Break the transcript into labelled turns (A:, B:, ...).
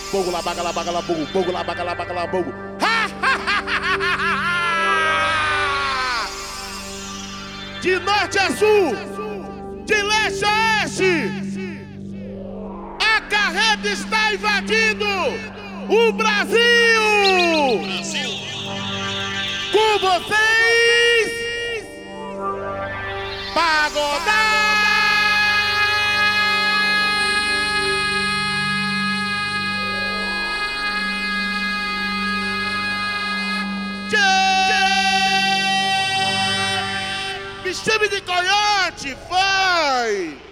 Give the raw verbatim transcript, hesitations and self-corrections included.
A: Bogo lá, baga lá, baga lá, bogo, bogo lá, baga lá, baga lá, bogo. De norte a sul, de leste a oeste, a carreta está invadindo o Brasil!
B: Brasil!
A: Com vocês, Pagodão! Me chame de coiote, vai!